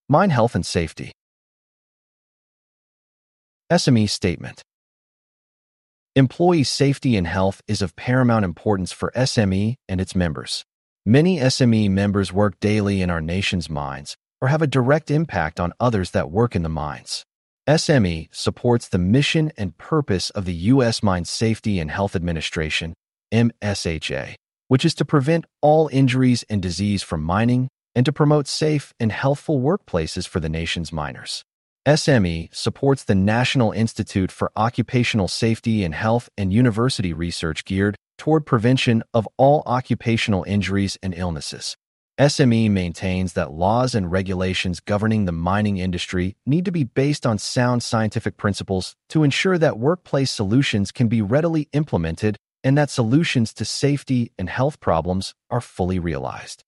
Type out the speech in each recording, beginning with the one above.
Mine health and safety. SME statement. Employee safety and health is of paramount importance for SME and its members. Many SME members work daily in our nation's mines or have a direct impact on others that work in the mines. SME supports the mission and purpose of the U.S. Mine Safety and Health Administration, MSHA, which is to prevent all injuries and disease from mining and to promote safe and healthful workplaces for the nation's miners. SME supports the National Institute for Occupational Safety and Health and university research geared toward prevention of all occupational injuries and illnesses. SME maintains that laws and regulations governing the mining industry need to be based on sound scientific principles to ensure that workplace solutions can be readily implemented and that solutions to safety and health problems are fully realized.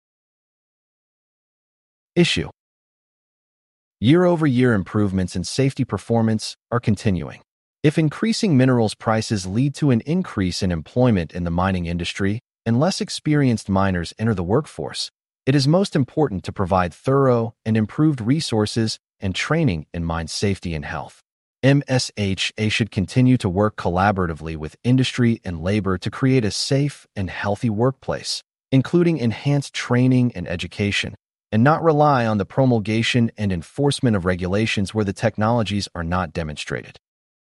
Issue. Year-over-year improvements in safety performance are continuing. If increasing minerals prices lead to an increase in employment in the mining industry and less experienced miners enter the workforce, it is most important to provide thorough and improved resources and training in mine safety and health. MSHA should continue to work collaboratively with industry and labor to create a safe and healthy workplace, including enhanced training and education, and not rely on the promulgation and enforcement of regulations where the technologies are not demonstrated.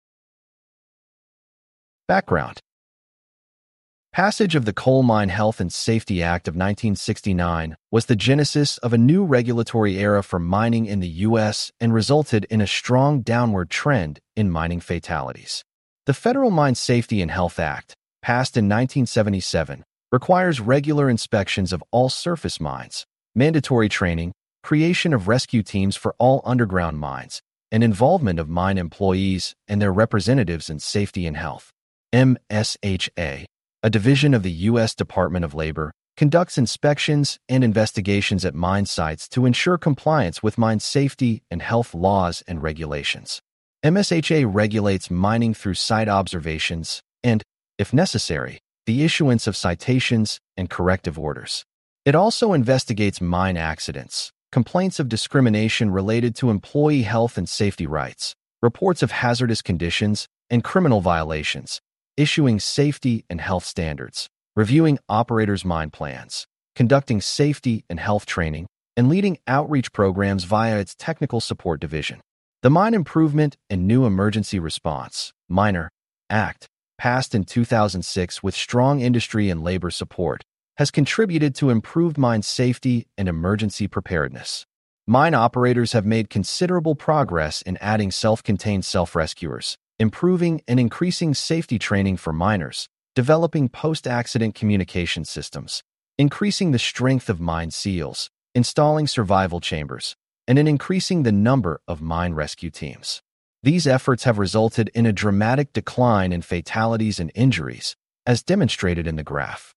Background. Passage of the Coal Mine Health and Safety Act of 1969 was the genesis of a new regulatory era for mining in the U.S. and resulted in a strong downward trend in mining fatalities. The Federal Mine Safety and Health Act, passed in 1977, requires regular inspections of all surface mines, mandatory training, creation of rescue teams for all underground mines, and involvement of mine employees and their representatives in safety and health. MSHA, a division of the U.S. Department of Labor, conducts inspections and investigations at mine sites to ensure compliance with mine safety and health laws and regulations. MSHA regulates mining through site observations and, if necessary, the issuance of citations and corrective orders. It also investigates mine accidents, complaints of discrimination related to employee health and safety rights, reports of hazardous conditions, and criminal violations, issuing safety and health standards, reviewing operators' mine plans, conducting safety and health training, and leading outreach programs via its Technical Support Division. The Mine Improvement and New Emergency Response (MINER) Act, passed in 2006 with strong industry and labor support, has contributed to improved mine safety and emergency preparedness. Mine operators have made considerable progress in adding self-contained self-rescuers, improving and increasing safety training for miners, developing post-accident communication systems, increasing the strength of mine seals, installing survival chambers, and in increasing the number of mine rescue teams. These efforts have resulted in a dramatic decline in fatalities and injuries, as demonstrated in the graph.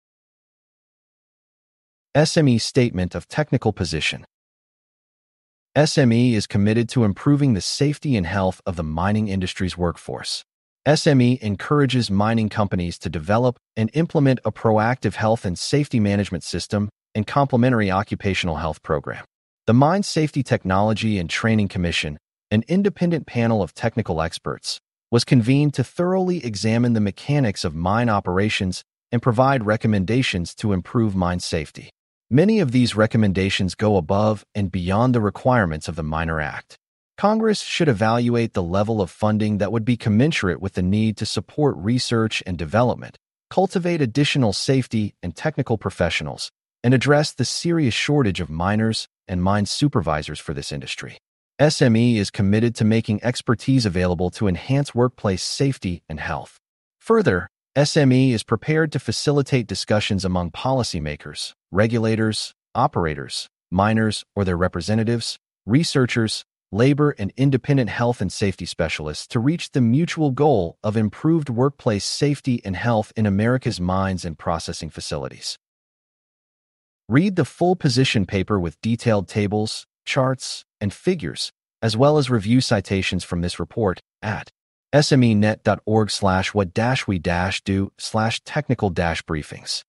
SME Statement of Technical Position. SME is committed to improving the safety and health of the mining industry's workforce. SME encourages mining companies to develop and implement a proactive health and safety management system and complementary occupational health program. The Mine Safety Technology and Training Commission, an independent panel of technical experts, was convened to thoroughly examine the mechanics of mine operations and provide recommendations to improve mine safety. Many of these recommendations go above and beyond the requirements of the MINER Act. Congress should evaluate the level of funding that would be commensurate with the need to support research and development, cultivate additional safety and technical professionals, and address the serious shortage of miners and mine supervisors for this industry. SME is committed to making expertise available to enhance workplace safety and health. Further, SME is prepared to facilitate discussions among policymakers, regulators, operators, miners or their representatives, researchers, labor and independent health and safety specialists to reach the mutual goal of improved workplace safety and health in America's mines and processing facilities. Read the full position paper with detailed tables, charts, and figures, as well as review citations from this report at smenet.org/what-we-do/technical-briefings.